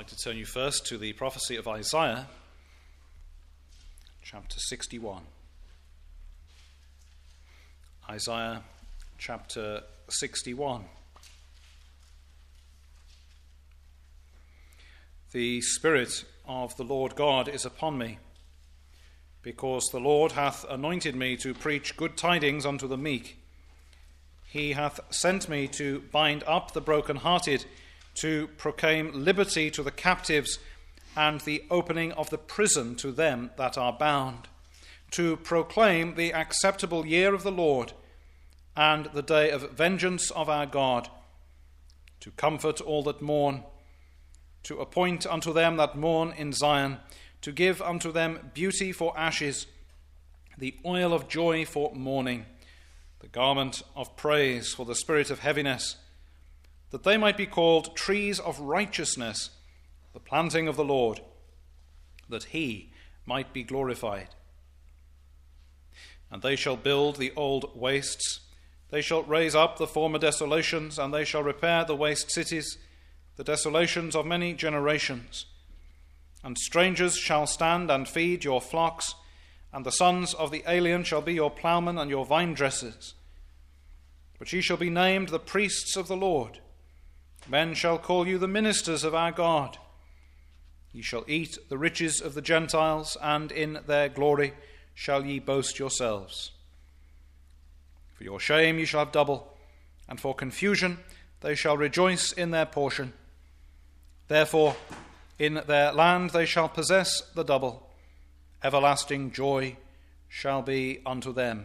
I'd like to turn you first to the prophecy of Isaiah, chapter 61. Isaiah chapter 61. The Spirit of the Lord God is upon me, because the Lord hath anointed me to preach good tidings unto the meek. He hath sent me to bind up the brokenhearted, to proclaim liberty to the captives, and the opening of the prison to them that are bound, to proclaim the acceptable year of the Lord, and the day of vengeance of our God, to comfort all that mourn, to appoint unto them that mourn in Zion, to give unto them beauty for ashes, the oil of joy for mourning, the garment of praise for the spirit of heaviness, that they might be called trees of righteousness, the planting of the Lord, that he might be glorified. And they shall build the old wastes, they shall raise up the former desolations, and they shall repair the waste cities, the desolations of many generations. And strangers shall stand and feed your flocks, and the sons of the alien shall be your ploughmen and your vine dressers. But ye shall be named the priests of the Lord. Men shall call you the ministers of our God. Ye shall eat the riches of the Gentiles, and in their glory shall ye boast yourselves. For your shame ye shall have double, and for confusion they shall rejoice in their portion. Therefore in their land they shall possess the double. Everlasting joy shall be unto them.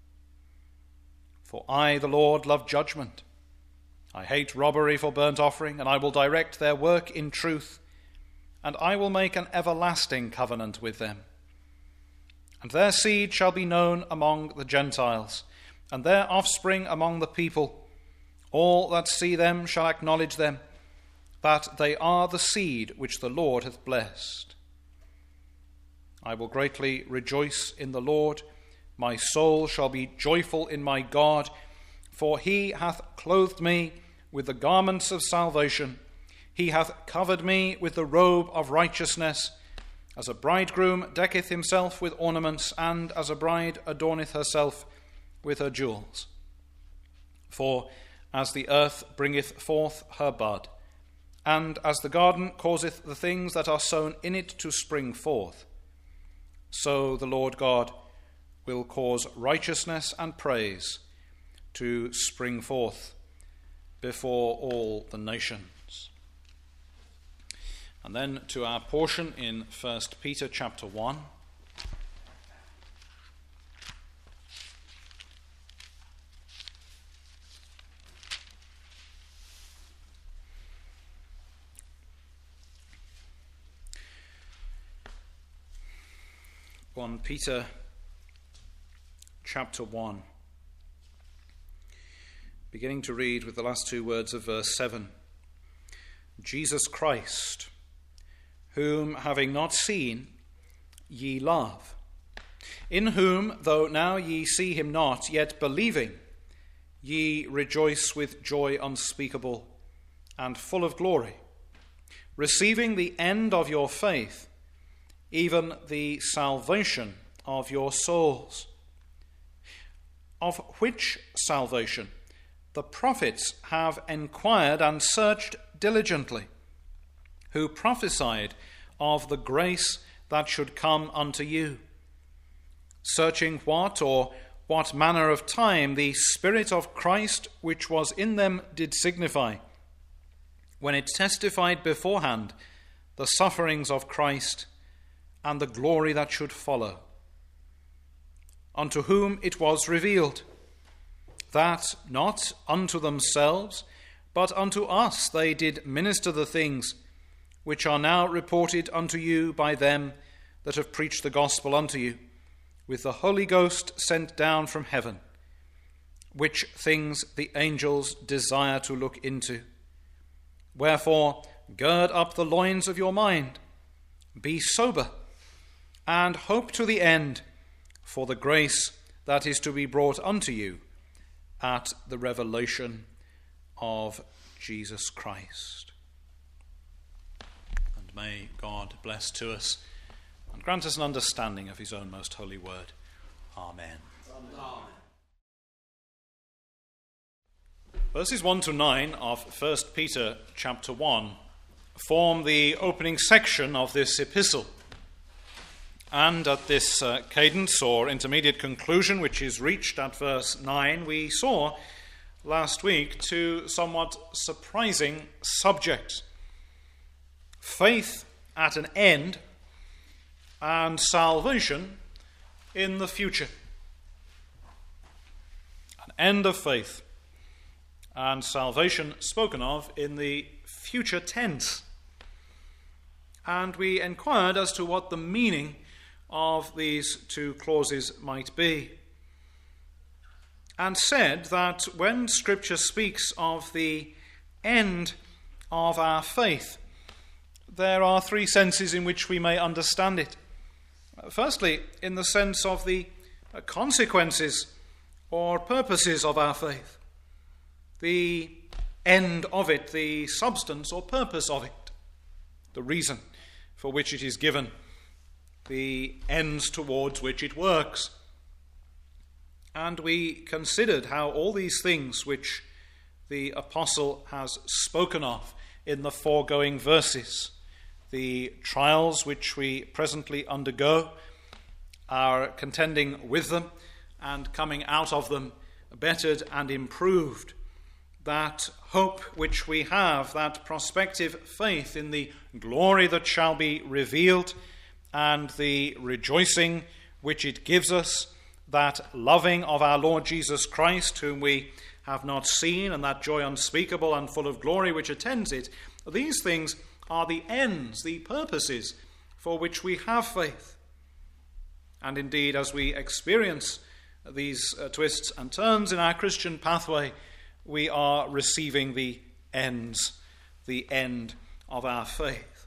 For I, the Lord, love judgment. I hate robbery for burnt offering, and I will direct their work in truth, and I will make an everlasting covenant with them. And their seed shall be known among the Gentiles, and their offspring among the people. All that see them shall acknowledge them, that they are the seed which the Lord hath blessed. I will greatly rejoice in the Lord. My soul shall be joyful in my God, for he hath clothed me with the garments of salvation. He hath covered me with the robe of righteousness, as a bridegroom decketh himself with ornaments, and as a bride adorneth herself with her jewels. For as the earth bringeth forth her bud, and as the garden causeth the things that are sown in it to spring forth, so the Lord God will cause righteousness and praise to spring forth before all the nations. And then to our portion in 1 Peter chapter 1. Peter chapter 1, beginning to read with the last two words of verse 7. Jesus Christ, whom having not seen, ye love, in whom, though now ye see him not, yet believing, ye rejoice with joy unspeakable and full of glory, receiving the end of your faith, even the salvation of your souls, of which salvation the prophets have enquired and searched diligently, who prophesied of the grace that should come unto you, searching what manner of time the Spirit of Christ which was in them did signify, when it testified beforehand the sufferings of Christ and the glory that should follow, unto whom it was revealed, that not unto themselves, but unto us they did minister the things which are now reported unto you by them that have preached the gospel unto you, with the Holy Ghost sent down from heaven, which things the angels desire to look into. Wherefore, gird up the loins of your mind, be sober, and hope to the end for the grace that is to be brought unto you at the revelation of Jesus Christ. And may God bless to us and grant us an understanding of his own most holy word. Amen. Amen. Verses 1 to 9 of 1 Peter chapter 1 form the opening section of this epistle. And at this cadence or intermediate conclusion, which is reached at verse 9, we saw last week two somewhat surprising subjects: faith at an end and salvation in the future. An end of faith and salvation spoken of in the future tense. And we inquired as to what the meaning of these two clauses might be, and said that when Scripture speaks of the end of our faith, there are three senses in which we may understand it. Firstly, in the sense of the consequences or purposes of our faith, the end of it, the substance or purpose of it, the reason for which it is given, the ends towards which it works. And we considered how all these things which the apostle has spoken of in the foregoing verses, the trials which we presently undergo, are contending with them and coming out of them bettered and improved. That hope which we have, that prospective faith in the glory that shall be revealed, and the rejoicing which it gives us, that loving of our Lord Jesus Christ, whom we have not seen, and that joy unspeakable and full of glory which attends it, these things are the ends, the purposes for which we have faith. And indeed, as we experience these twists and turns in our Christian pathway, we are receiving the ends, the end of our faith.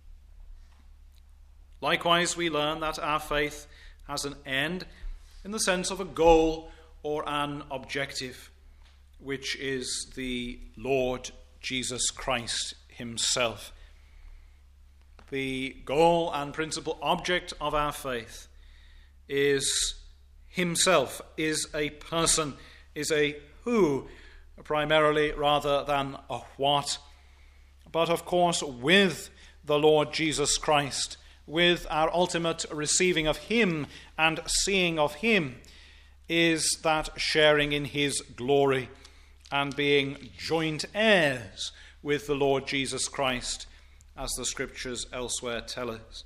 Likewise, we learn that our faith has an end in the sense of a goal or an objective, which is the Lord Jesus Christ himself. The goal and principal object of our faith is himself, is a person, is a who, primarily rather than a what. But of course, with the Lord Jesus Christ, with our ultimate receiving of him and seeing of him, is that sharing in his glory and being joint heirs with the Lord Jesus Christ, as the Scriptures elsewhere tell us.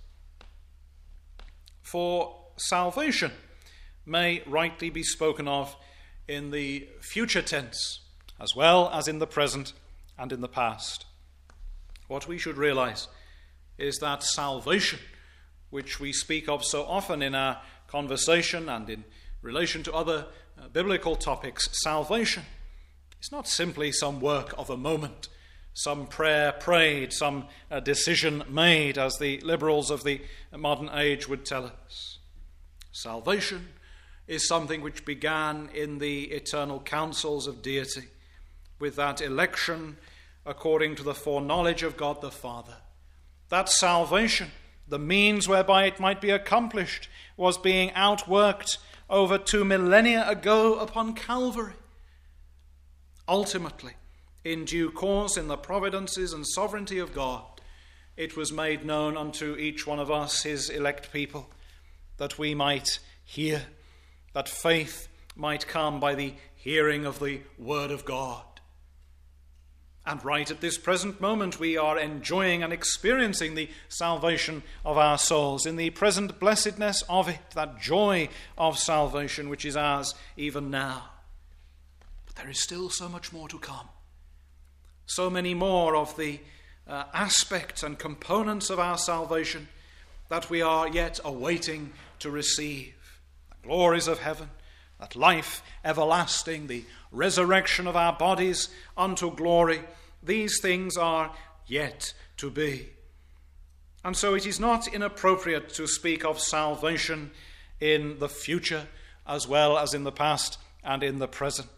For salvation may rightly be spoken of in the future tense, as well as in the present and in the past. What we should realize is that salvation, which we speak of so often in our conversation and in relation to other biblical topics, salvation is not simply some work of a moment, some prayer prayed, some decision made, as the liberals of the modern age would tell us. Salvation is something which began in the eternal counsels of deity, with that election according to the foreknowledge of God the Father. That salvation, the means whereby it might be accomplished, was being outworked over 2 millennia ago upon Calvary. Ultimately, in due course, in the providences and sovereignty of God, it was made known unto each one of us, his elect people, that we might hear, that faith might come by the hearing of the word of God. And right at this present moment, we are enjoying and experiencing the salvation of our souls, in the present blessedness of it, that joy of salvation which is ours even now. But there is still so much more to come. So many more of the aspects and components of our salvation that we are yet awaiting to receive. The glories of heaven, that life everlasting, the resurrection of our bodies unto glory, these things are yet to be. And so it is not inappropriate to speak of salvation in the future as well as in the past and in the present.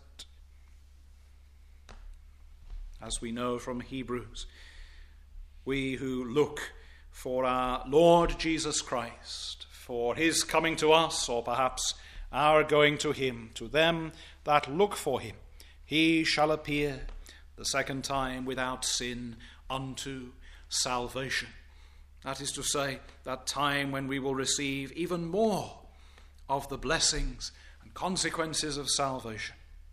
As we know from Hebrews, we who look for our Lord Jesus Christ, for his coming to us, or perhaps our going to him. To them that look for him, he shall appear the second time without sin unto salvation. That is to say, that time when we will receive even more of the blessings and consequences of salvation.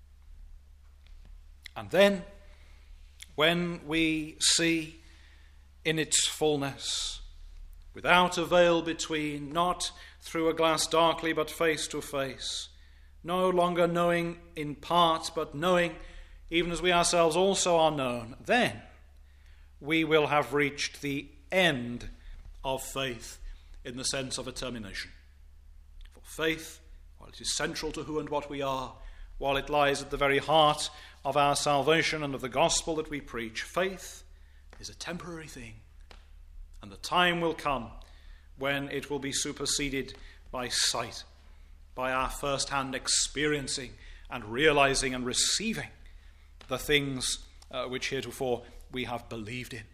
And then, when we see in its fullness, without a veil between, not through a glass darkly, but face to face, no longer knowing in part, but knowing even as we ourselves also are known, then we will have reached the end of faith in the sense of a termination. For faith, while it is central to who and what we are, while it lies at the very heart of our salvation and of the gospel that we preach, faith is a temporary thing, and the time will come when it will be superseded by sight, by our first-hand experiencing and realizing and receiving the things which heretofore we have believed in.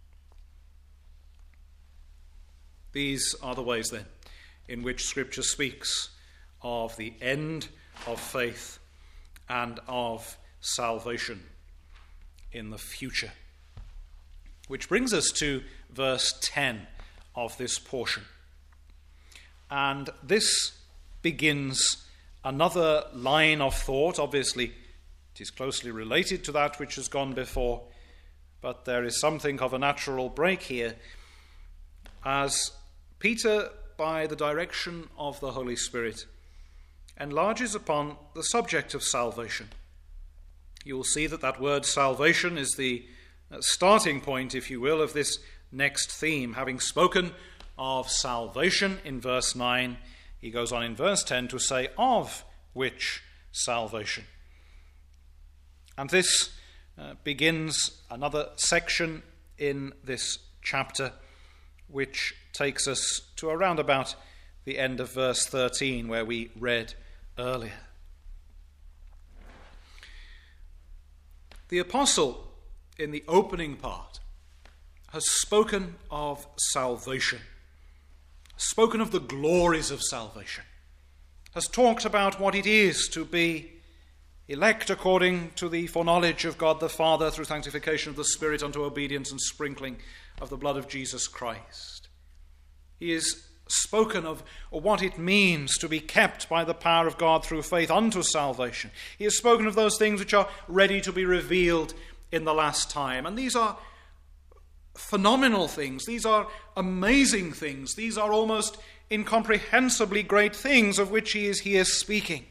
These are the ways, then, in which Scripture speaks of the end of faith and of salvation in the future. Which brings us to verse 10 of this portion. And this begins another line of thought. Obviously, it is closely related to that which has gone before, but there is something of a natural break here as Peter, by the direction of the Holy Spirit, enlarges upon the subject of salvation. You will see that that word salvation is the starting point, if you will, of this next theme. Having spoken of salvation in verse 9, he goes on in verse 10 to say, of which salvation. And this begins another section in this chapter, which takes us to around about the end of verse 13, where we read earlier. The apostle, in the opening part, has spoken of salvation, spoken of the glories of salvation, has talked about what it is to be elect according to the foreknowledge of God the Father through sanctification of the Spirit unto obedience and sprinkling of the blood of Jesus Christ. He has spoken of what it means to be kept by the power of God through faith unto salvation. He has spoken of those things which are ready to be revealed in the last time. And these are phenomenal things. These are amazing things. These are almost incomprehensibly great things of which he is here speaking.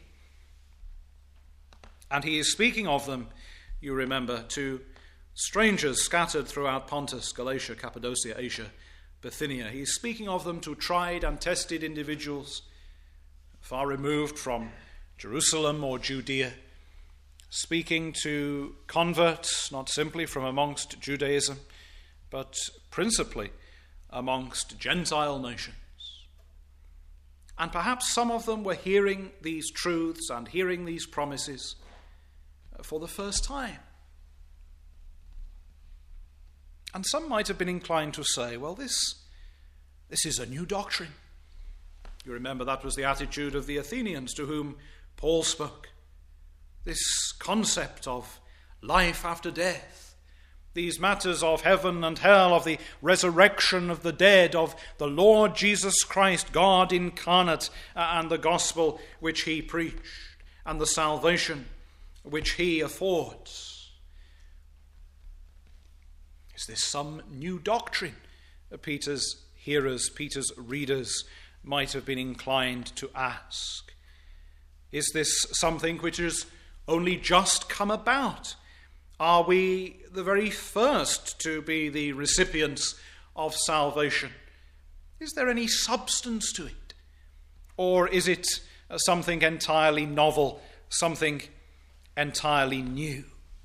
And he is speaking of them, you remember, to strangers scattered throughout Pontus, Galatia, Cappadocia, Asia, Bithynia. He is speaking of them to tried and tested individuals far removed from Jerusalem or Judea, speaking to converts not simply from amongst Judaism, but principally amongst Gentile nations. And perhaps some of them were hearing these truths and hearing these promises for the first time. And some might have been inclined to say, well, this is a new doctrine. You remember that was the attitude of the Athenians to whom Paul spoke. This concept of life after death, these matters of heaven and hell, of the resurrection of the dead, of the Lord Jesus Christ, God incarnate, and the gospel which he preached, and the salvation which he affords. Is this some new doctrine? Peter's hearers, Peter's readers might have been inclined to ask. Is this something which has only just come about? Are we the very first to be the recipients of salvation? Is there any substance to it? Or is it something entirely novel, something entirely new?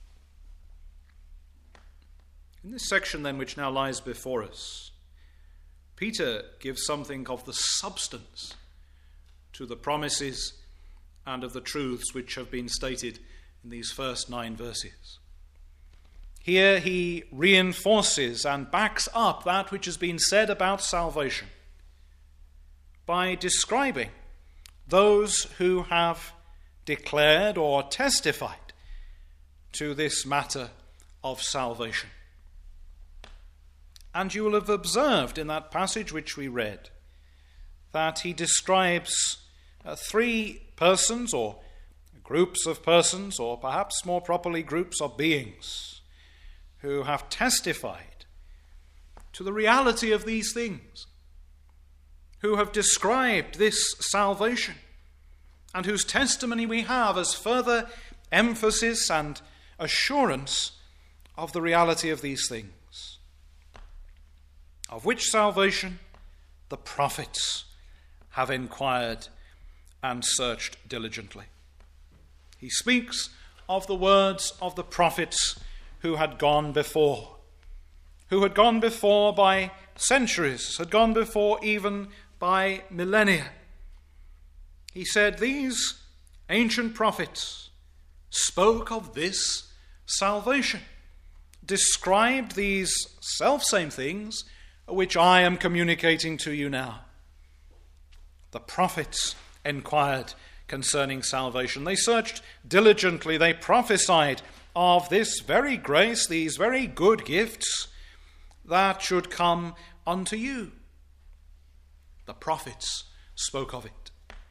In this section, then, which now lies before us, Peter gives something of the substance to the promises and of the truths which have been stated in these first 9 verses. Here he reinforces and backs up that which has been said about salvation by describing those who have declared or testified to this matter of salvation. And you will have observed in that passage which we read that he describes three persons or groups of persons, or perhaps more properly groups of beings, who have testified to the reality of these things, who have described this salvation, and whose testimony we have as further emphasis and assurance of the reality of these things, of which salvation the prophets have inquired and searched diligently. He speaks of the words of the prophets who had gone before by centuries, had gone before even by millennia. He said these ancient prophets spoke of this salvation, described these selfsame things which I am communicating to you now. The prophets inquired concerning salvation. They searched diligently. They prophesied of this very grace, these very good gifts that should come unto you. The prophets spoke of it.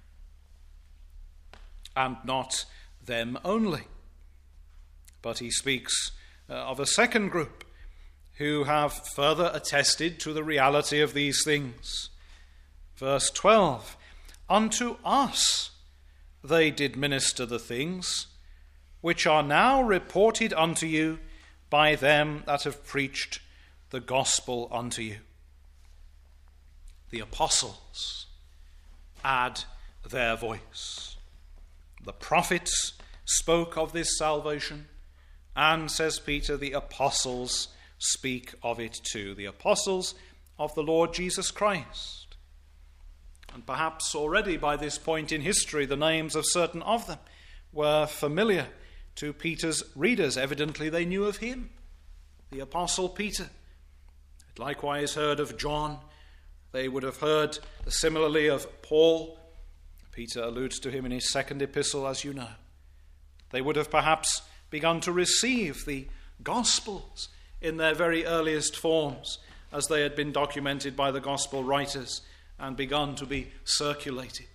And not them only. But he speaks of a second group who have further attested to the reality of these things. Verse 12, unto us they did minister the things which are now reported unto you by them that have preached the gospel unto you. The apostles add their voice. The prophets spoke of this salvation, and, says Peter, the apostles speak of it too. The apostles of the Lord Jesus Christ. And perhaps already by this point in history, the names of certain of them were familiar to Peter's readers. Evidently they knew of him, the Apostle Peter. They'd likewise heard of John. They would have heard similarly of Paul. Peter alludes to him in his second epistle, as you know. They would have perhaps begun to receive the Gospels in their very earliest forms, as they had been documented by the Gospel writers and begun to be circulated.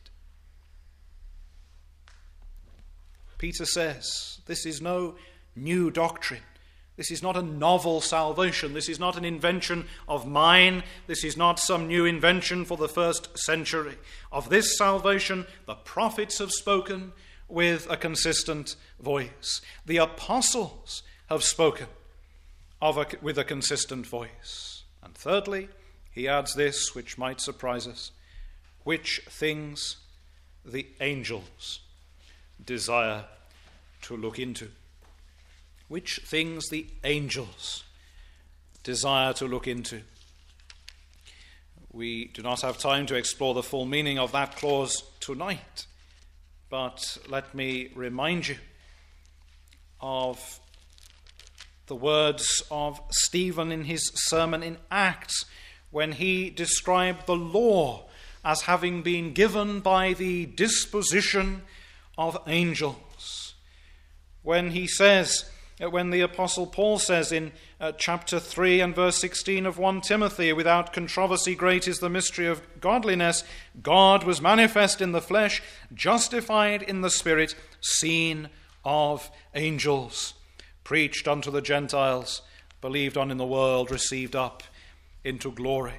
Peter says, this is no new doctrine. This is not a novel salvation. This is not an invention of mine. This is not some new invention for the first century. Of this salvation, the prophets have spoken with a consistent voice. The apostles have spoken with a consistent voice. And thirdly, he adds this, which might surprise us, which things the angels desire to look into. Which things the angels desire to look into. We do not have time to explore the full meaning of that clause tonight, but let me remind you of the words of Stephen in his sermon in Acts, when he described the law as having been given by the disposition of angels. When he says, when the Apostle Paul says in chapter 3 and verse 16 of 1 Timothy, without controversy great is the mystery of godliness. God was manifest in the flesh, justified in the spirit, seen of angels, preached unto the Gentiles, believed on in the world, received up into glory.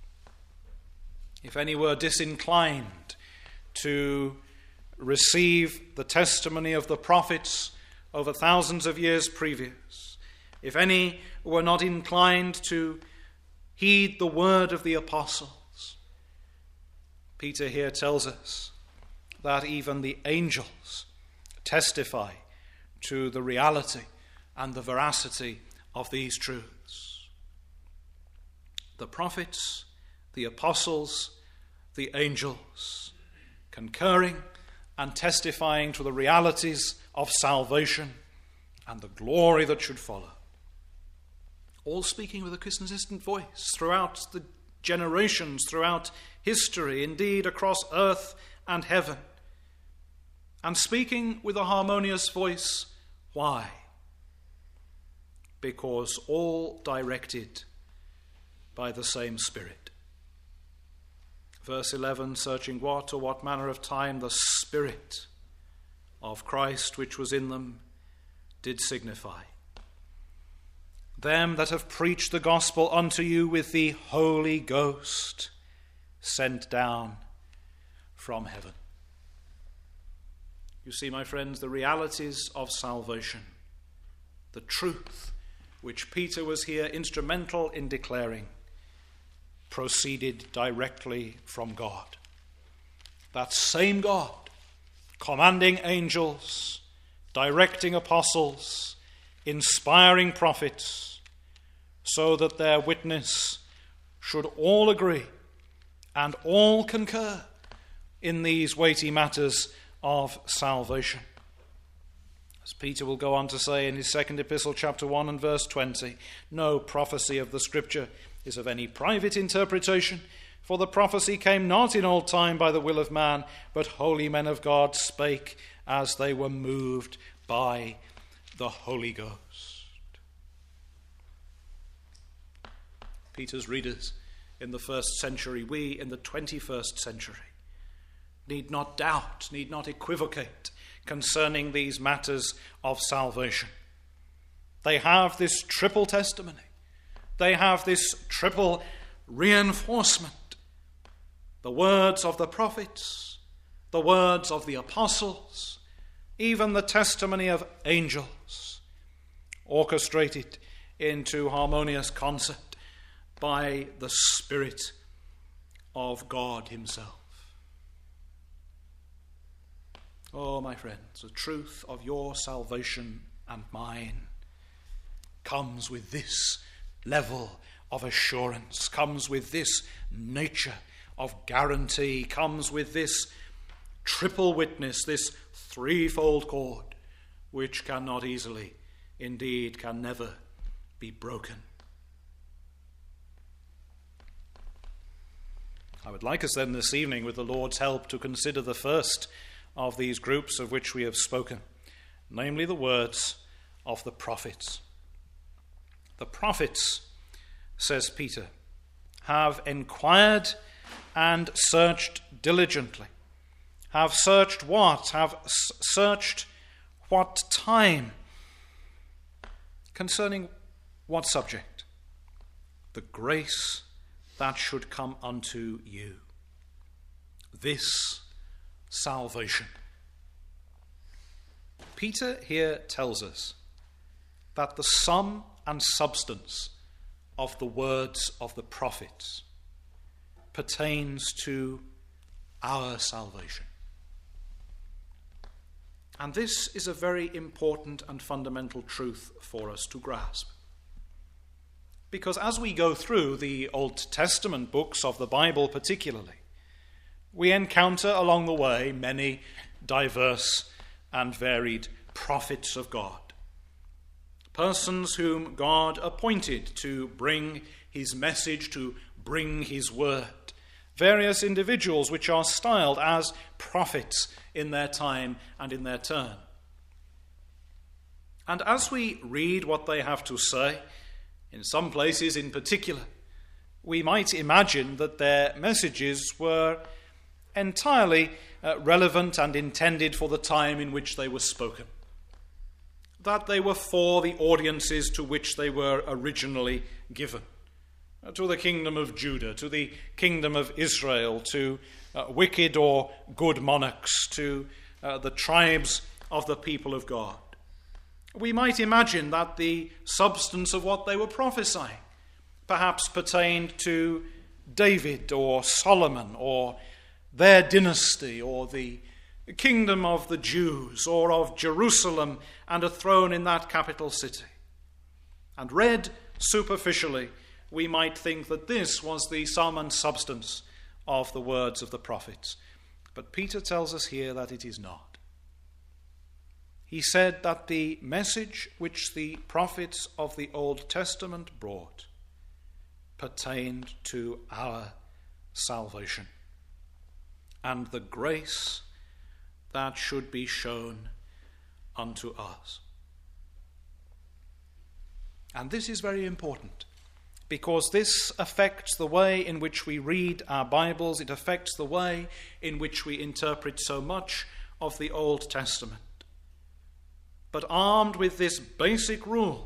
If any were disinclined to receive the testimony of the prophets over thousands of years previous, if any were not inclined to heed the word of the apostles, Peter here tells us that even the angels testify to the reality and the veracity of these truths. The prophets, the apostles, the angels, concurring and testifying to the realities of salvation and the glory that should follow. all speaking with a consistent voice throughout the generations, throughout history, indeed across earth and heaven, and speaking with a harmonious voice. Why? Because all directed by the same Spirit. Verse 11, searching what or what manner of time the Spirit of Christ which was in them did signify. Them that have preached the gospel unto you with the Holy Ghost sent down from heaven. You see, my friends, the realities of salvation, the truth which Peter was here instrumental in declaring, proceeded directly from God. That same God, commanding angels, directing apostles, inspiring prophets, so that their witness should all agree and all concur in these weighty matters of salvation. As Peter will go on to say in his second epistle, chapter 1 and verse 20, no prophecy of the Scripture is of any private interpretation, for the prophecy came not in old time by the will of man, but holy men of God spake as they were moved by the Holy Ghost. Peter's readers in the first century, we in the 21st century, need not doubt, need not equivocate concerning these matters of salvation. They have this triple testimony. They have this triple reinforcement. The words of the prophets, the words of the apostles, even the testimony of angels, orchestrated into harmonious concert by the Spirit of God himself. Oh, my friends, the truth of your salvation and mine comes with this level of assurance, comes with this nature of guarantee, comes with this triple witness, this threefold cord, which cannot easily, indeed can never be broken. I would like us then this evening, with the Lord's help, to consider the first of these groups of which we have spoken, namely the words of the prophets. The prophets, says Peter, have inquired and searched diligently. Have searched what? Have searched what time? Concerning what subject? The grace that should come unto you. This salvation. Peter here tells us that the sum and substance of the words of the prophets pertains to our salvation. And this is a very important and fundamental truth for us to grasp. Because as we go through the Old Testament books of the Bible particularly, we encounter along the way many diverse and varied prophets of God. Persons whom God appointed to bring his message, to bring his word. Various individuals which are styled as prophets in their time and in their turn. And as we read what they have to say, in some places in particular, we might imagine that their messages were entirely relevant and intended for the time in which they were spoken. That they were for the audiences to which they were originally given. To the kingdom of Judah, to the kingdom of Israel, to wicked or good monarchs, to the tribes of the people of God. We might imagine that the substance of what they were prophesying perhaps pertained to David or Solomon or their dynasty or the kingdom of the Jews or of Jerusalem and a throne in that capital city. And read superficially, we might think that this was the sum and substance of the words of the prophets. But Peter tells us here that it is not. He said that the message which the prophets of the Old Testament brought pertained to our salvation and the grace that should be shown unto us. And this is very important, because this affects the way in which we read our Bibles. It affects the way in which we interpret so much of the Old Testament. But armed with this basic rule,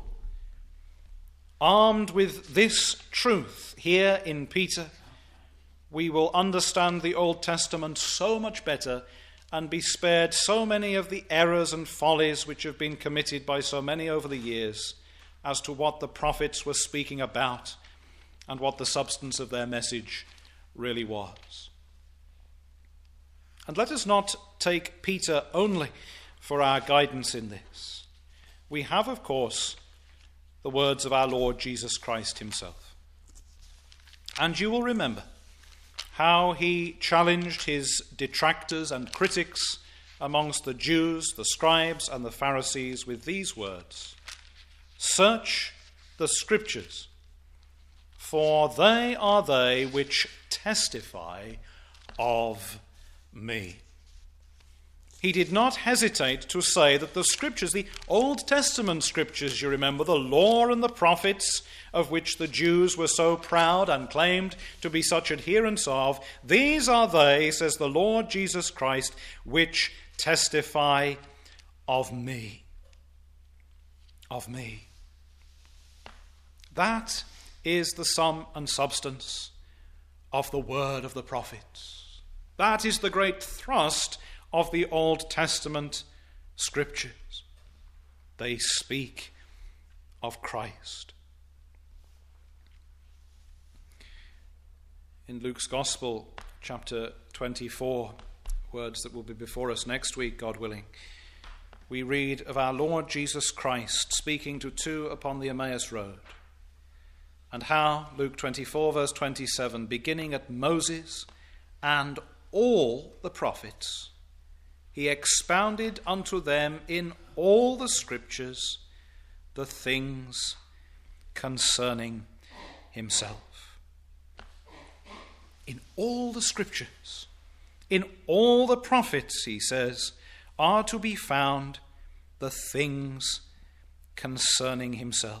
armed with this truth here in Peter, we will understand the Old Testament so much better and be spared so many of the errors and follies which have been committed by so many over the years as to what the prophets were speaking about and what the substance of their message really was. And let us not take Peter only for our guidance in this. We have, of course, the words of our Lord Jesus Christ himself. And you will remember how he challenged his detractors and critics amongst the Jews, the scribes, and the Pharisees with these words: "Search the Scriptures, for they are they which testify of me." He did not hesitate to say that the Scriptures, the Old Testament Scriptures, you remember, the law and the prophets, of which the Jews were so proud and claimed to be such adherents of, these are they, says the Lord Jesus Christ, which testify of me. Of me. That is the sum and substance of the word of the prophets. That is the great thrust of the Old Testament Scriptures. They speak of Christ. In Luke's Gospel, chapter 24, words that will be before us next week, God willing, we read of our Lord Jesus Christ speaking to two upon the Emmaus Road, and how, Luke 24, verse 27, beginning at Moses and all the prophets, he expounded unto them in all the Scriptures the things concerning himself. In all the Scriptures, in all the prophets, he says, are to be found the things concerning himself.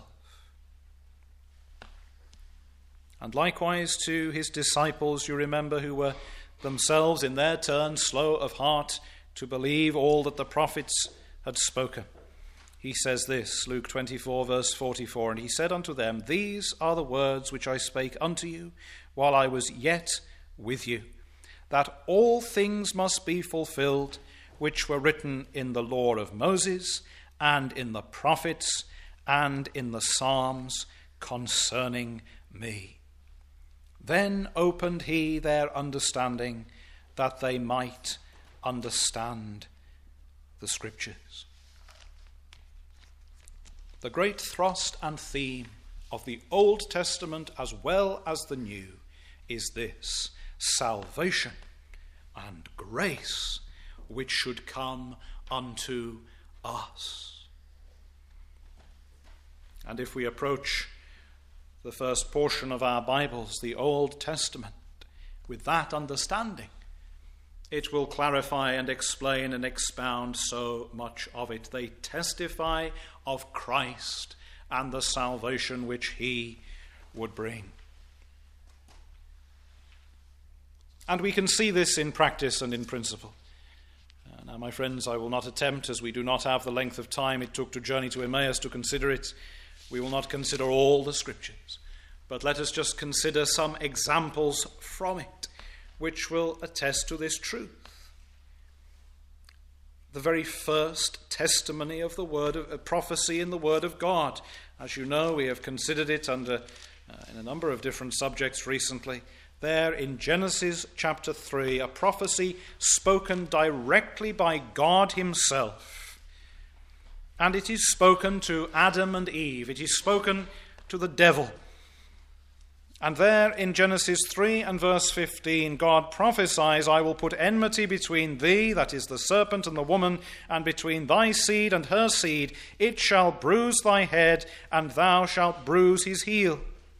And likewise to his disciples, you remember, who were themselves in their turn slow of heart to believe all that the prophets had spoken. He says this, Luke 24, verse 44, "And he said unto them, These are the words which I spake unto you while I was yet with you, that all things must be fulfilled which were written in the law of Moses and in the prophets and in the Psalms concerning me. Then opened he their understanding, that they might understand the Scriptures." The great thrust and theme of the Old Testament as well as the New is this: salvation and grace which should come unto us. And if we approach the first portion of our Bibles, the Old Testament, with that understanding, it will clarify and explain and expound so much of it. They testify of Christ and the salvation which he would bring. And we can see this in practice and in principle. Now, my friends, I will not attempt, as we do not have the length of time it took to journey to Emmaus, to consider it. We will not consider all the Scriptures, but let us just consider some examples from it which will attest to this truth. The very first testimony of the word of prophecy in the Word of God. As you know, we have considered it under in a number of different subjects recently. There in Genesis chapter 3, a prophecy spoken directly by God himself. And it is spoken to Adam and Eve. It is spoken to the devil. And there in Genesis 3 and verse 15, God prophesies, I will put enmity between thee, that is the serpent, and the woman, and between thy seed and her seed. It shall bruise thy head, and thou shalt bruise his heel.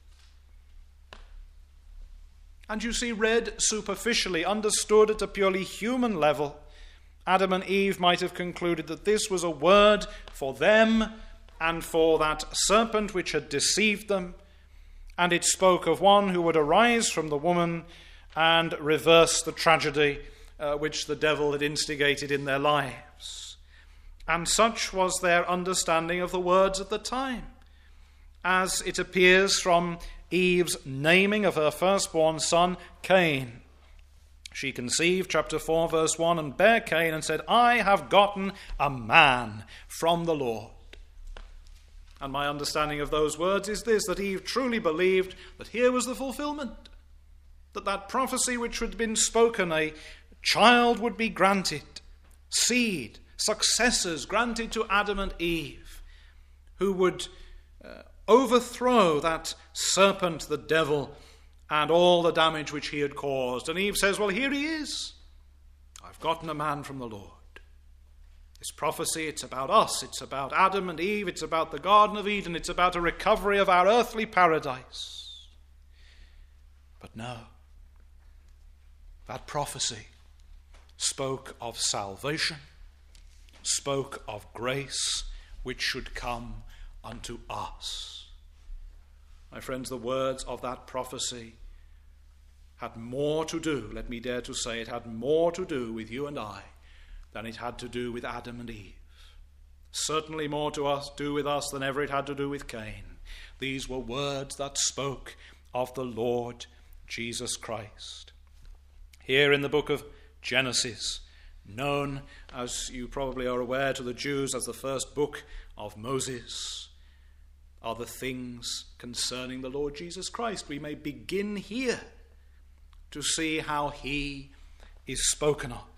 And you see, read superficially, understood at a purely human level, Adam and Eve might have concluded that this was a word for them and for that serpent which had deceived them, and it spoke of one who would arise from the woman and reverse the tragedy which the devil had instigated in their lives. And such was their understanding of the words at the time, as it appears from Eve's naming of her firstborn son, Cain. She conceived, chapter 4, verse 1, and bare Cain, and said, I have gotten a man from the Lord. And my understanding of those words is this, that Eve truly believed that here was the fulfillment, that prophecy which had been spoken, a child would be granted, seed, successors granted to Adam and Eve, who would overthrow that serpent, the devil, and all the damage which he had caused. And Eve says, well, here he is. I've gotten a man from the Lord. This prophecy, it's about us, it's about Adam and Eve, it's about the Garden of Eden, it's about a recovery of our earthly paradise. But no, that prophecy spoke of salvation, spoke of grace which should come unto us. My friends, the words of that prophecy had more to do, let me dare to say, it had more to do with you and I than it had to do with Adam and Eve. Certainly more to do with us than ever it had to do with Cain. These were words that spoke of the Lord Jesus Christ. Here in the book of Genesis, known, as you probably are aware, to the Jews as the first book of Moses, are the things concerning the Lord Jesus Christ. We may begin here to see how he is spoken of.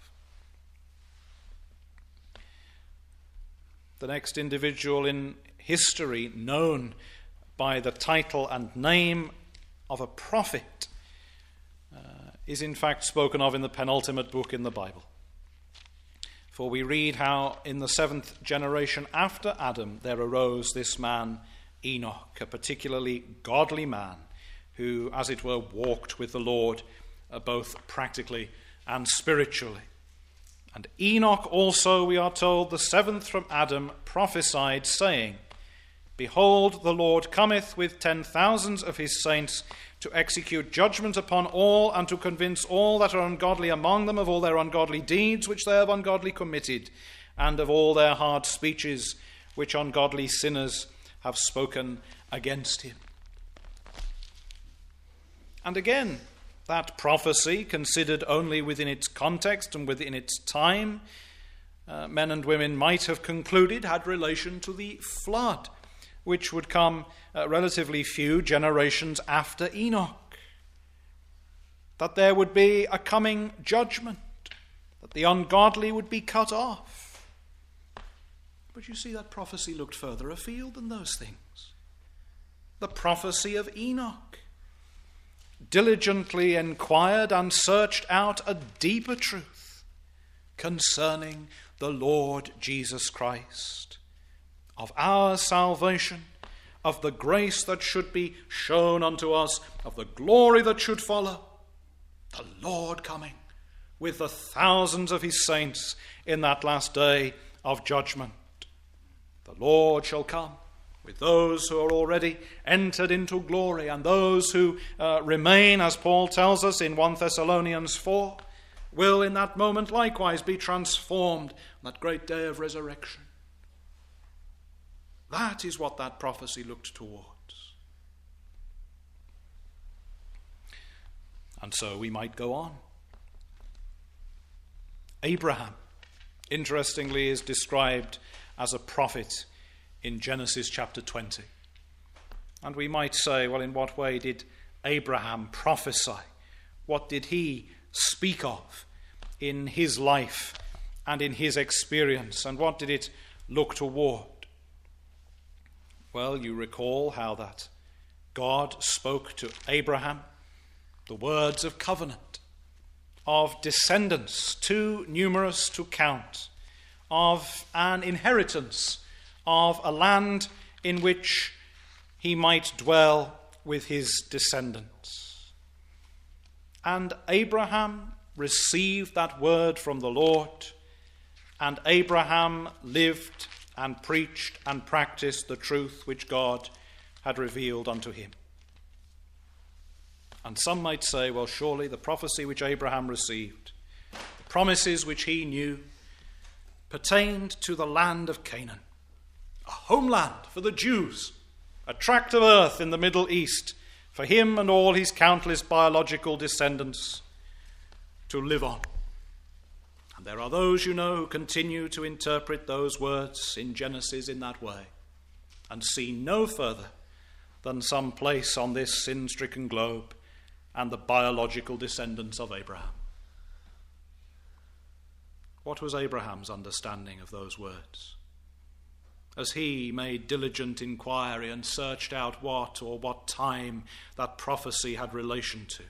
The next individual in history known by the title and name of a prophet is in fact spoken of in the penultimate book in the Bible. For we read how in the 7th generation after Adam there arose this man Enoch, a particularly godly man who, as it were, walked with the Lord both practically and spiritually. And Enoch also, we are told, the 7th from Adam, prophesied, saying, Behold, the Lord cometh with 10,000s of his saints to execute judgment upon all, and to convince all that are ungodly among them of all their ungodly deeds which they have ungodly committed, and of all their hard speeches which ungodly sinners have spoken against him. And again, that prophecy, considered only within its context and within its time, men and women might have concluded had relation to the flood, which would come relatively few generations after Enoch. That there would be a coming judgment, that the ungodly would be cut off. But you see, that prophecy looked further afield than those things. The prophecy of Enoch diligently inquired and searched out a deeper truth concerning the Lord Jesus Christ, of our salvation, of the grace that should be shown unto us, of the glory that should follow, the Lord coming with the thousands of his saints in that last day of judgment. The Lord shall come with those who are already entered into glory, and those who remain, as Paul tells us in 1 Thessalonians 4, will in that moment likewise be transformed on that great day of resurrection. That is what that prophecy looked towards. And so we might go on. Abraham, interestingly, is described as a prophet in Genesis chapter 20. And we might say, well, in what way did Abraham prophesy? What did he speak of in his life and in his experience? And what did it look toward? Well, you recall how that God spoke to Abraham the words of covenant, of descendants too numerous to count, of an inheritance, of a land in which he might dwell with his descendants. And Abraham received that word from the Lord, and Abraham lived and preached and practiced the truth which God had revealed unto him. And some might say, well, surely the prophecy which Abraham received, the promises which he knew, pertained to the land of Canaan, a homeland for the Jews, a tract of earth in the Middle East for him and all his countless biological descendants to live on. And there are those, you know, who continue to interpret those words in Genesis in that way and see no further than some place on this sin-stricken globe and the biological descendants of Abraham. What was Abraham's understanding of those words? As he made diligent inquiry and searched out what time that prophecy had relation to.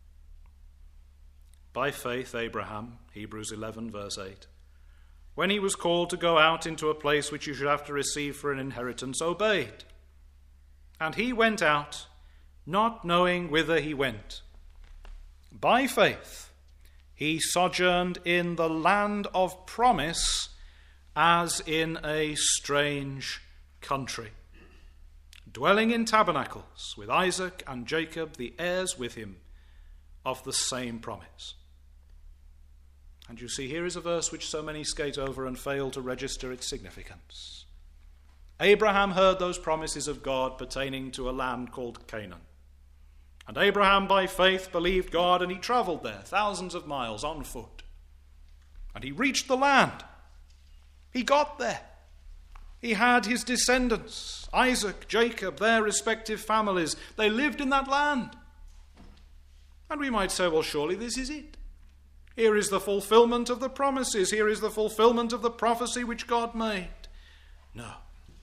By faith, Abraham, Hebrews 11, verse 8, when he was called to go out into a place which he should have to receive for an inheritance, obeyed. And he went out, not knowing whither he went. By faith, he sojourned in the land of promise as in a strange country, dwelling in tabernacles with Isaac and Jacob, the heirs with him of the same promise. And you see, here is a verse which so many skate over and fail to register its significance. Abraham heard those promises of God pertaining to a land called Canaan. And Abraham by faith believed God, and he traveled there thousands of miles on foot. And he reached the land. He got there. He had his descendants, Isaac, Jacob, their respective families. They lived in that land. And we might say, well, surely this is it. Here is the fulfillment of the promises. Here is the fulfillment of the prophecy which God made. No.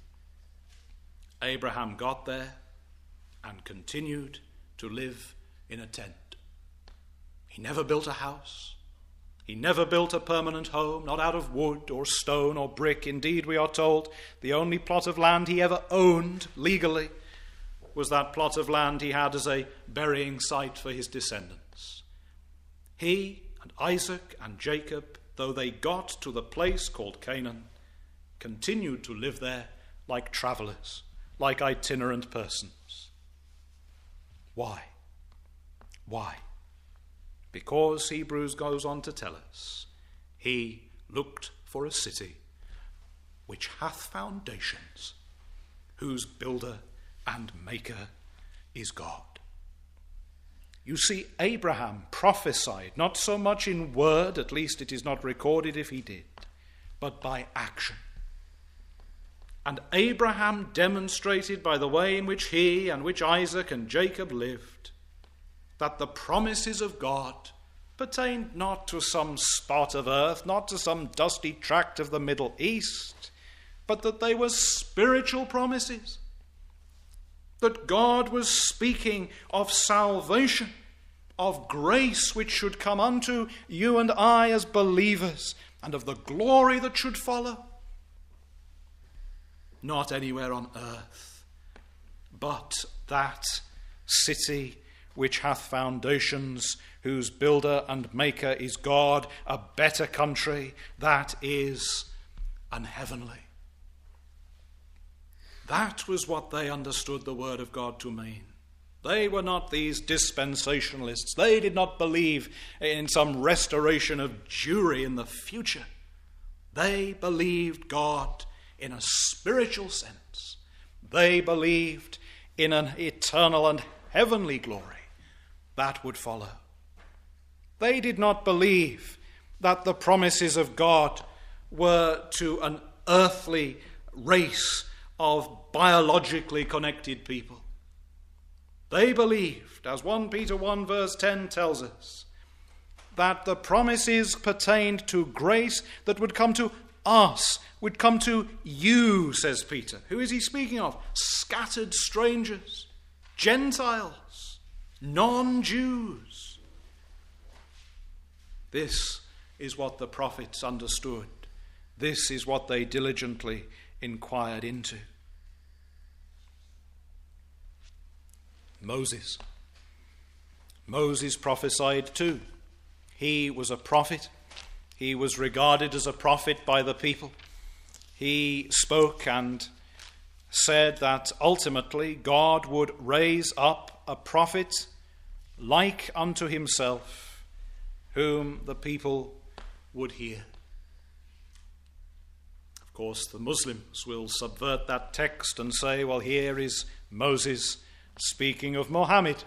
Abraham got there and continued to live in a tent. He never built a house. He never built a permanent home, not out of wood or stone or brick. Indeed, we are told the only plot of land he ever owned legally was that plot of land he had as a burying site for his descendants. He and Isaac and Jacob, though they got to the place called Canaan, continued to live there like travelers, like itinerant persons. Why? Why? Because Hebrews goes on to tell us, he looked for a city which hath foundations, whose builder and maker is God. You see, Abraham prophesied, not so much in word, at least it is not recorded if he did, but by action. And Abraham demonstrated by the way in which he and which Isaac and Jacob lived, that the promises of God pertained not to some spot of earth, not to some dusty tract of the Middle East, but that they were spiritual promises. That God was speaking of salvation, of grace which should come unto you and I as believers, and of the glory that should follow. Not anywhere on earth, but that city which hath foundations, whose builder and maker is God, a better country, that is an heavenly. That was what they understood the word of God to mean. They were not these dispensationalists. They did not believe in some restoration of Jewry in the future. They believed God in a spiritual sense. They believed in an eternal and heavenly glory that would follow. They did not believe that the promises of God were to an earthly race of biologically connected people. They believed, as 1 Peter 1 verse 10 tells us, that the promises pertained to grace that would come to us, would come to you, says Peter. Who is he speaking of? Scattered strangers. Gentiles, non-Jews. This is what the prophets understood. This is what they diligently inquired into. Moses prophesied too. He was a prophet. He was regarded as a prophet by the people. He spoke and said that ultimately God would raise up a prophet like unto himself, whom the people would hear. Of course, the Muslims will subvert that text and say, well, here is Moses speaking of Muhammad.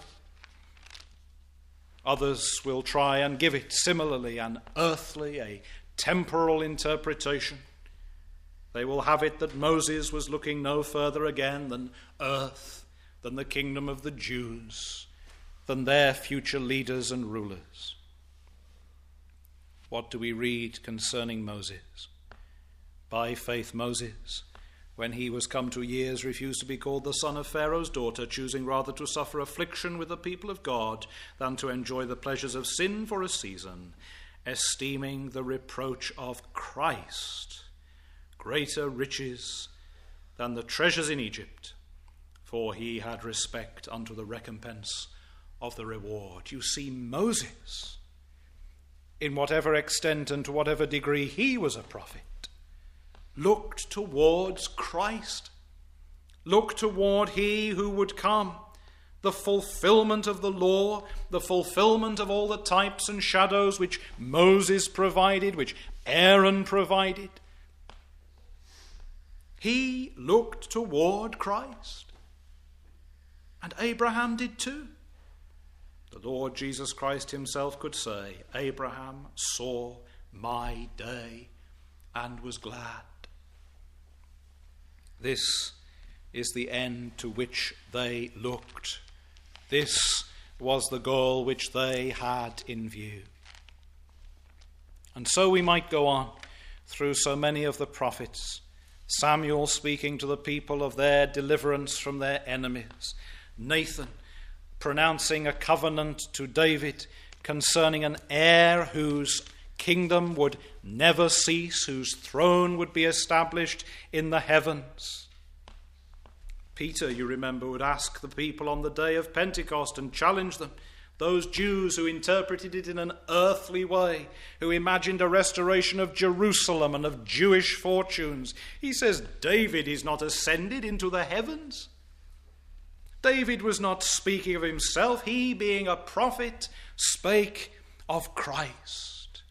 Others will try and give it similarly an earthly, a temporal interpretation. They will have it that Moses was looking no further again than earth, than the kingdom of the Jews, than their future leaders and rulers. What do we read concerning Moses? By faith, Moses, when he was come to years, refused to be called the son of Pharaoh's daughter, choosing rather to suffer affliction with the people of God than to enjoy the pleasures of sin for a season, esteeming the reproach of Christ greater riches than the treasures in Egypt, for he had respect unto the recompense of the reward. You see, Moses, in whatever extent and to whatever degree he was a prophet, looked towards Christ, looked toward he who would come, the fulfillment of the law, the fulfillment of all the types and shadows which Moses provided, which Aaron provided. He looked toward Christ. And Abraham did too. The Lord Jesus Christ himself could say, Abraham saw my day and was glad. This is the end to which they looked. This was the goal which they had in view. And so we might go on through so many of the prophets. Samuel speaking to the people of their deliverance from their enemies. Nathan pronouncing a covenant to David concerning an heir whose kingdom would never cease, whose throne would be established in the heavens. Peter, you remember, would ask the people on the day of Pentecost and challenge them. Those Jews who interpreted it in an earthly way, who imagined a restoration of Jerusalem and of Jewish fortunes. He says, David is not ascended into the heavens. David was not speaking of himself. He, being a prophet, spake of Christ.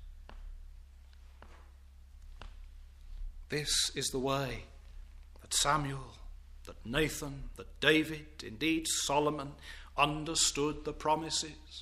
This is the way that Samuel, that Nathan, that David, indeed Solomon, understood the promises.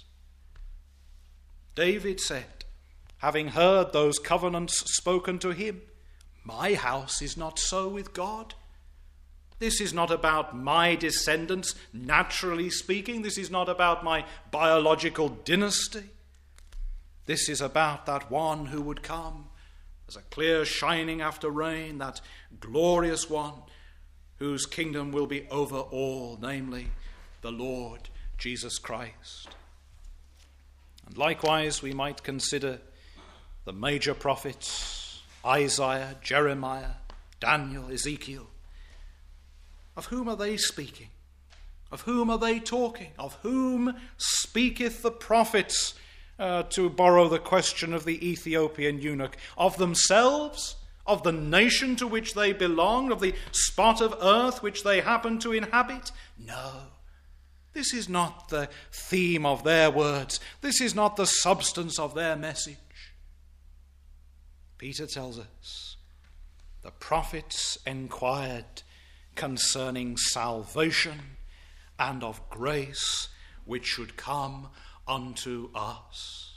David said, having heard those covenants spoken to him, my house is not so with God. This is not about my descendants, naturally speaking. This is not about my biological dynasty. This is about that one who would come as a clear shining after rain, that glorious one whose kingdom will be over all, namely the Lord Jesus Christ. And likewise, we might consider the major prophets, Isaiah, Jeremiah, Daniel, Ezekiel. Of whom are they speaking? Of whom are they talking? Of whom speaketh the prophets, to borrow the question of the Ethiopian eunuch? Of themselves? Of the nation to which they belong? Of the spot of earth which they happen to inhabit? No. This is not the theme of their words. This is not the substance of their message. Peter tells us, the prophets inquired concerning salvation and of grace which should come unto us.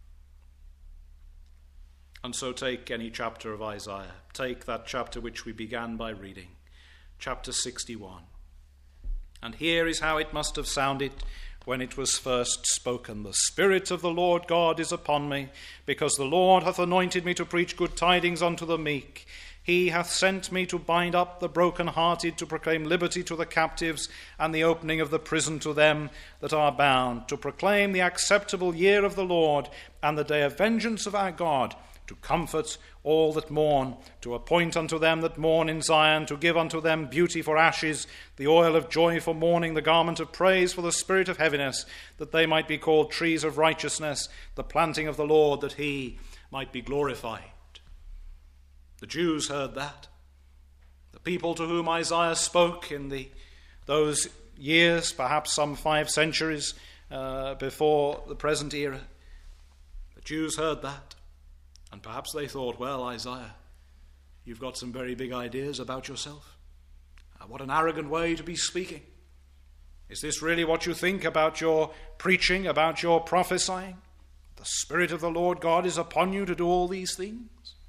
And so take any chapter of Isaiah. Take that chapter which we began by reading, chapter 61. And here is how it must have sounded when it was first spoken. The Spirit of the Lord God is upon me, because the Lord hath anointed me to preach good tidings unto the meek. He hath sent me to bind up the brokenhearted, to proclaim liberty to the captives, and the opening of the prison to them that are bound, to proclaim the acceptable year of the Lord, and the day of vengeance of our God, to comfort all that mourn, to appoint unto them that mourn in Zion, to give unto them beauty for ashes, the oil of joy for mourning, the garment of praise for the spirit of heaviness, that they might be called trees of righteousness, the planting of the Lord, that he might be glorified. The Jews heard that. The people to whom Isaiah spoke in those years, perhaps some 5 centuries before the present era, the Jews heard that. And perhaps they thought, well, Isaiah, you've got some very big ideas about yourself. What an arrogant way to be speaking. Is this really what you think about your preaching, about your prophesying? The Spirit of the Lord God is upon you to do all these things?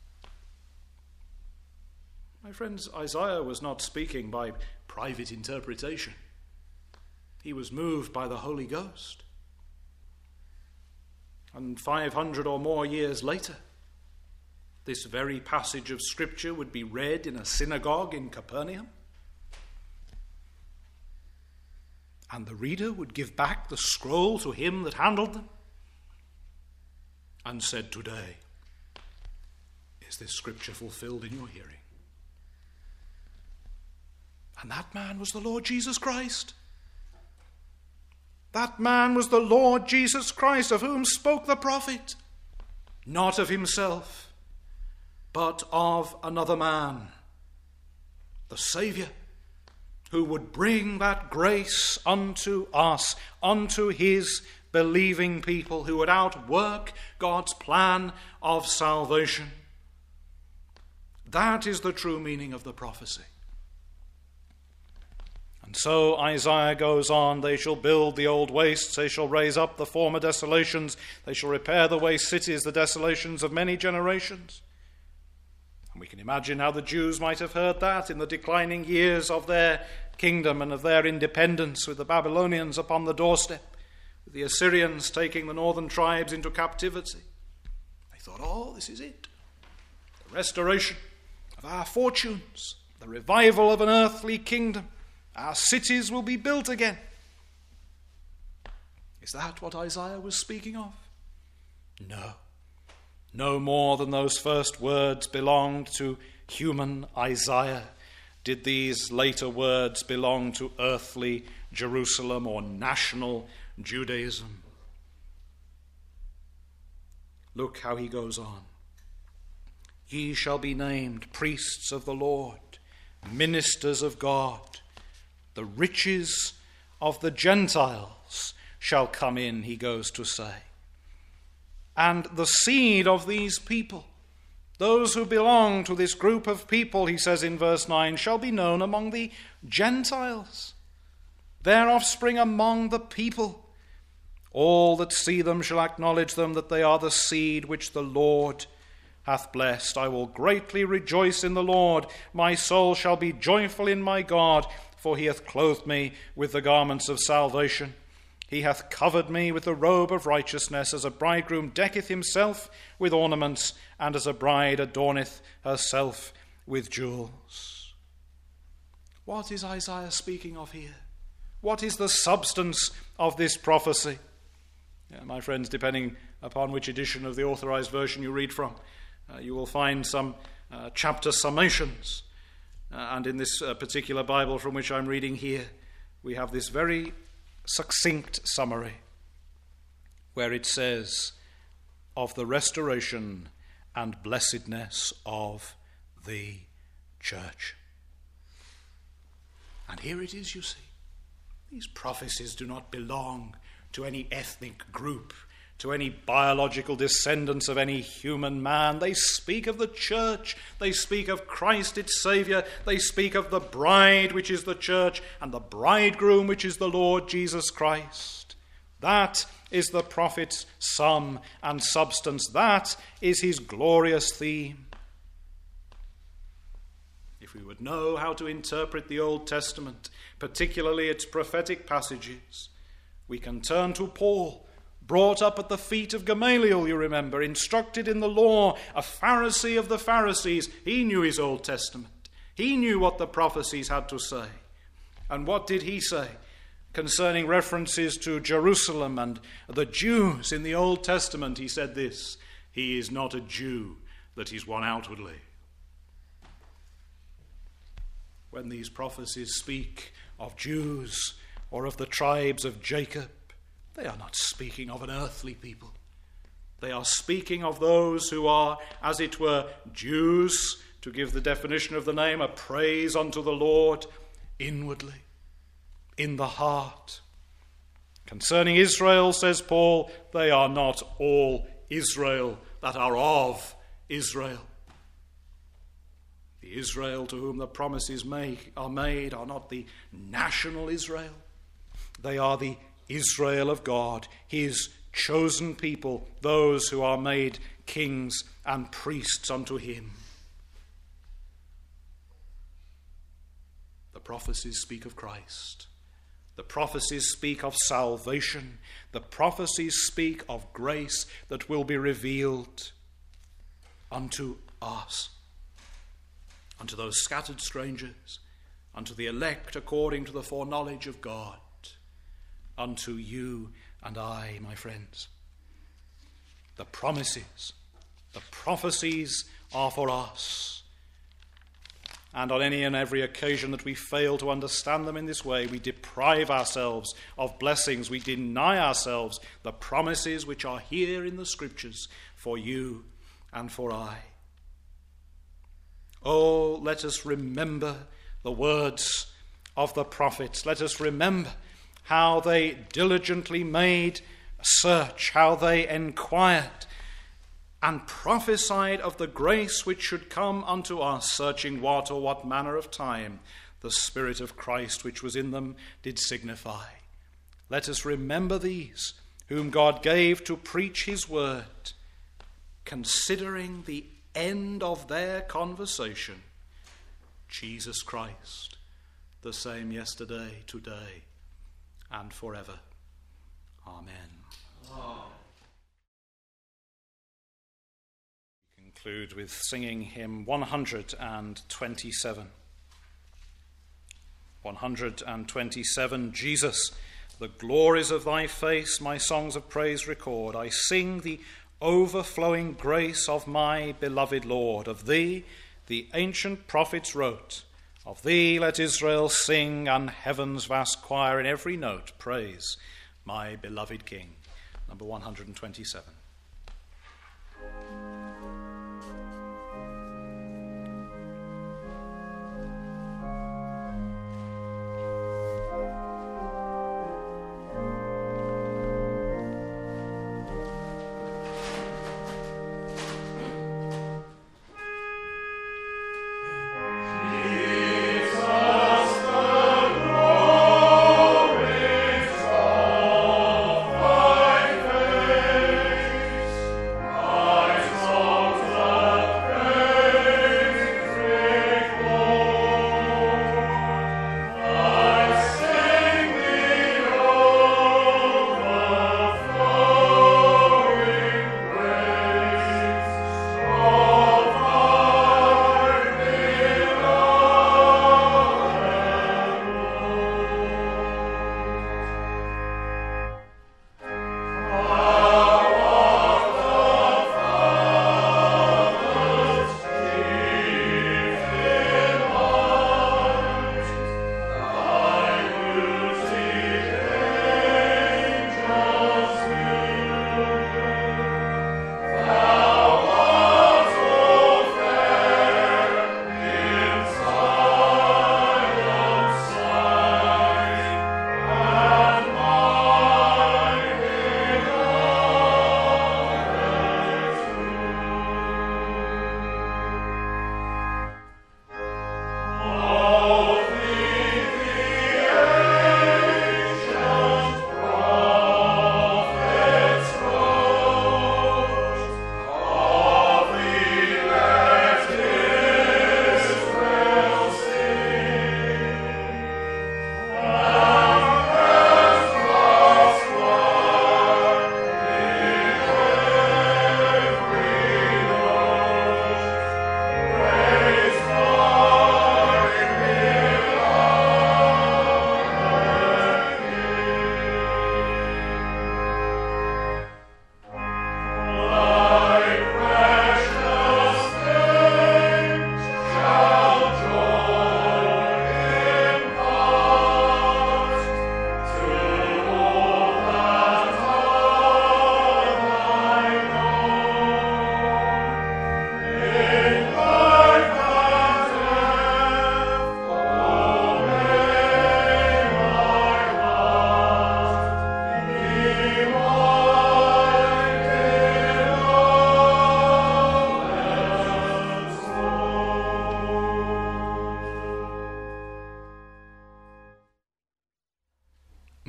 My friends, Isaiah was not speaking by private interpretation. He was moved by the Holy Ghost. And 500 or more years later, this very passage of Scripture would be read in a synagogue in Capernaum. And the reader would give back the scroll to him that handled them and said, "Today, is this Scripture fulfilled in your hearing?" And that man was the Lord Jesus Christ. That man was the Lord Jesus Christ, of whom spoke the prophet, not of himself, but of another man, the Saviour, who would bring that grace unto us, unto his believing people, who would outwork God's plan of salvation. That is the true meaning of the prophecy. And so Isaiah goes on, they shall build the old wastes, they shall raise up the former desolations, they shall repair the waste cities, the desolations of many generations. And we can imagine how the Jews might have heard that in the declining years of their kingdom and of their independence, with the Babylonians upon the doorstep, with the Assyrians taking the northern tribes into captivity. They thought, oh, this is it. The restoration of our fortunes, the revival of an earthly kingdom. Our cities will be built again. Is that what Isaiah was speaking of? No. No more than those first words belonged to human Isaiah did these later words belong to earthly Jerusalem or national Judaism. Look how he goes on. Ye shall be named priests of the Lord, ministers of God. The riches of the Gentiles shall come in, he goes to say. And the seed of these people, those who belong to this group of people, he says in verse 9, shall be known among the Gentiles, their offspring among the people. All that see them shall acknowledge them, that they are the seed which the Lord hath blessed. I will greatly rejoice in the Lord. My soul shall be joyful in my God, for he hath clothed me with the garments of salvation. He hath covered me with the robe of righteousness, as a bridegroom decketh himself with ornaments, and as a bride adorneth herself with jewels. What is Isaiah speaking of here? What is the substance of this prophecy? My friends, depending upon which edition of the Authorized Version you read from, you will find some chapter summations. And in this particular Bible from which I'm reading here, we have this very succinct summary where it says of the restoration and blessedness of the church. And here it is, you see. These prophecies do not belong to any ethnic group, to any biological descendants of any human man. They speak of the church. They speak of Christ its Saviour. They speak of the bride, which is the church, and the bridegroom, which is the Lord Jesus Christ. That is the prophet's sum and substance. That is his glorious theme. If we would know how to interpret the Old Testament, particularly its prophetic passages, we can turn to Paul, brought up at the feet of Gamaliel, you remember, instructed in the law, a Pharisee of the Pharisees. He knew his Old Testament. He knew what the prophecies had to say. And what did he say concerning references to Jerusalem and the Jews in the Old Testament? He said this: he is not a Jew that he's one outwardly. When these prophecies speak of Jews or of the tribes of Jacob, they are not speaking of an earthly people. They are speaking of those who are, as it were, Jews, to give the definition of the name, a praise unto the Lord inwardly, in the heart. Concerning Israel, says Paul, they are not all Israel that are of Israel. The Israel to whom the promises are made are not the national Israel. They are the Israel of God, his chosen people, those who are made kings and priests unto him. The prophecies speak of Christ. The prophecies speak of salvation. The prophecies speak of grace that will be revealed unto us, unto those scattered strangers, unto the elect according to the foreknowledge of God, unto you and I, my friends. The promises, the prophecies are for us. And on any and every occasion that we fail to understand them in this way, we deprive ourselves of blessings. We deny ourselves the promises which are here in the Scriptures for you and for I. Oh, let us remember the words of the prophets. Let us remember how they diligently made search, how they inquired and prophesied of the grace which should come unto us, searching what or what manner of time the Spirit of Christ which was in them did signify. Let us remember these, whom God gave to preach his word, considering the end of their conversation, Jesus Christ, the same yesterday, today, and forever. Amen. We conclude with singing hymn 127. 127, Jesus, the glories of thy face my songs of praise record. I sing the overflowing grace of my beloved Lord. Of thee the ancient prophets wrote. Of thee let Israel sing, and heaven's vast choir in every note praise my beloved King. Number 127.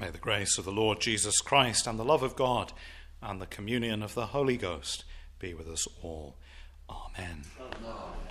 May the grace of the Lord Jesus Christ and the love of God and the communion of the Holy Ghost be with us all. Amen. Amen.